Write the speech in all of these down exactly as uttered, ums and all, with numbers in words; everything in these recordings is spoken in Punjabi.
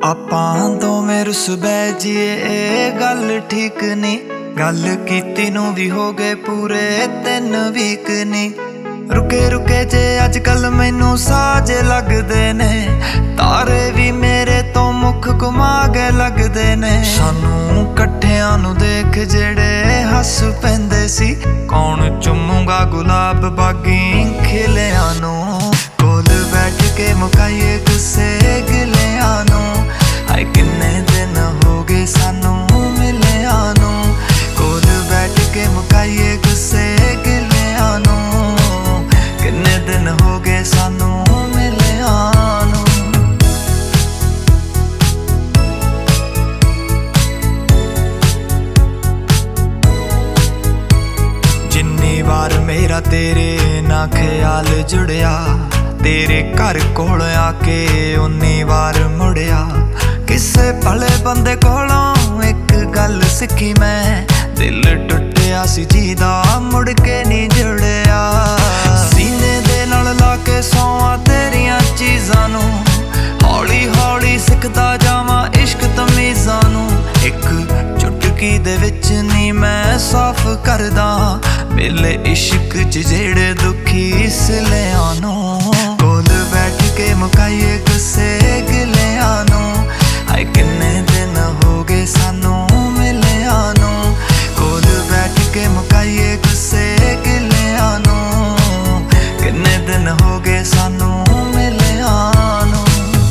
ਆਪਾਂ ਦੋਵੇਂ ਰੁੱਸ ਬਹਿ ਜੀਏ ਇਹ ਗੱਲ ਠੀਕ ਨੀ। ਗੱਲ ਕੀਤੀ ਨੂੰ ਵੀ ਹੋ ਗਏ ਪੂਰੇ ਤਿੰਨ ਵੀਕ ਨੀ। ਰੁਕੇ ਰੁਕੇ ਜੇ ਅੱਜ ਕੱਲ ਮੈਨੂੰ ਸਾਜ ਲੱਗਦੇ ਨੇ। ਤਾਰੇ ਵੀ ਮੇਰੇ ਤੋਂ ਮੁੱਖ ਘੁਮਾ ਕੇ ਲੱਗਦੇ ਨੇ। ਸਾਨੂੰ ਇਕੱਠਿਆਂ ਨੂੰ ਦੇਖ ਜਿਹੜੇ ਹੱਸ ਪੈਂਦੇ ਸੀ। ਕੌਣ ਚੁੰਮੂਗਾ ਗੁਲਾਬ ਬਾਗੀ ਖਿਲਿਆਂ ਨੂੰ। ਕੋਲ ਬੈਠ ਕੇ ਮੁਕਾਈਏ ਗੁੱਸੇ ਗਿਲਿਆਂ ਨੂੰ। ਹਾਏ ਕਿੰਨੇ ਦਿਨ ਹੋ ਗਏ ਸਾਨੂੰ ਮਿਲਿਆਂ ਨੂੰ। ਕੋਲ ਬੈਠ ਕੇ ਮੁਕਾਈਏ ਗੁੱਸੇ ਗਿਲਿਆਂ ਨੂੰ। ਕਿੰਨੇ ਦਿਨ ਹੋ ਗਏ ਸਾਨੂੰ ਮਿਲਿਆਂ ਨੂੰ। ਜਿੰਨੀ ਵਾਰ ਮੇਰਾ ਤੇਰੇ ਨਾਲ ਖਿਆਲ ਜੁੜਿਆ। ਤੇਰੇ ਘਰ ਕੋਲ ਆ ਕੇ ਉਨੀ ਵਾਰ ਮੁੜਿਆ। ਕਿਸੇ ਭਲੇ ਬੰਦੇ ਕੋਲੋਂ ਇੱਕ ਗੱਲ ਸਿੱਖੀ ਮੈਂ। ਦਿਲ ਟੁੱਟਿਆ ਸੀ ਜਿਹਦਾ ਮੁੜ ਕੇ ਨਹੀਂ ਜੁੜਿਆ। ਸੀਨੇ ਦੇ ਨਾਲ ਲਾ ਕੇ ਸੌਂਵਾਂ ਤੇਰੀਆਂ ਚੀਜ਼ਾਂ ਨੂੰ। ਹੌਲੀ ਹੌਲੀ ਸਿੱਖਦਾ ਜਾਵਾਂ ਇਸ਼ਕ ਤਮੀਜ਼ਾਂ ਨੂੰ। ਇੱਕ ਚੁਟਕੀ ਦੇ ਵਿੱਚ ਨੀ ਮੈਂ ਸਾਫ਼ ਕਰਦਾ ਮੇਲੇ ਇਸ਼ਕ ਚ ਜਿਹੜੇ ਦੁਖੀ ਸਿਲਿਆਂ ਨੂੰ। ਕੋਲ ਬੈਠ ਕੇ ਮੁਕਾਈਏ ਗੁੱਸੇ ਗਿਲਿਆਂ ਨੂੰ। ਹਾਏ ਕਿੰਨੇ ਦਿਨ ਹੋ ਗਏ ਸਾਨੂੰ ਮਿਲਿਆਂ ਨੂੰ। ਕੋਲ ਬੈਠ ਕੇ ਮੁਕਾਈਏ ਗੁੱਸੇ ਗਿਲਿਆਂ ਨੂੰ। ਕਿੰਨੇ ਦਿਨ ਹੋ ਗਏ ਸਾਨੂੰ ਮਿਲਿਆਂ ਨੂੰ।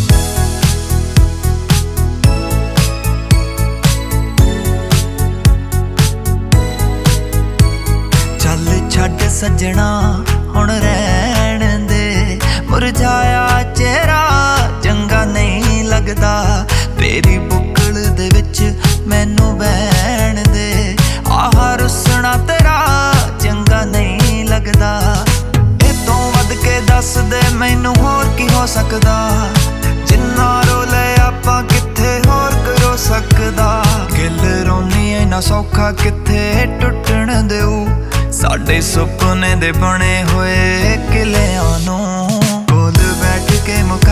ਚੱਲ ਛੱਡ ਸੱਜਣਾ ਹੁਣ ਰਹਿਣ ਦੇ। ਮੁਰਝਾਇਆ ਚਿਹਰਾ ਚੰਗਾ ਨਹੀਂ ਲੱਗਦਾ। ਤੇਰੀ ਬੁੱਕਲ ਦੇ ਵਿੱਚ ਮੈਨੂੰ ਬਹਿਣ ਦੇ। ਆਹ ਰੁੱਸਣਾ ਤੇਰਾ ਚੰਗਾ ਨਹੀਂ ਲੱਗਦਾ। ਇਹ ਤੋਂ ਵੱਧ ਕੇ ਦੱਸ ਦੇ ਮੈਨੂੰ ਹੋਰ ਕੀ ਹੋ ਸਕਦਾ। ਜਿੰਨਾ ਰੋਲੇ ਆਪਾਂ ਕਿੱਥੇ ਹੋਰ ਕਰੋ ਸਕਦਾ। ਗਿੱਲ ਰੋਨੀ ਇੰਨਾ ਸੌਖਾ ਕਿੱਥੇ ਟੁੱਟਣ ਦਿਓ। ਸਾਡੇ ਸੁਪਨੇ ਦੇ ਬਣੇ ਹੋਏ ਕਿਲਿਆਂ ਨੂੰ। ਕੋਲ ਬੈਠ ਕੇ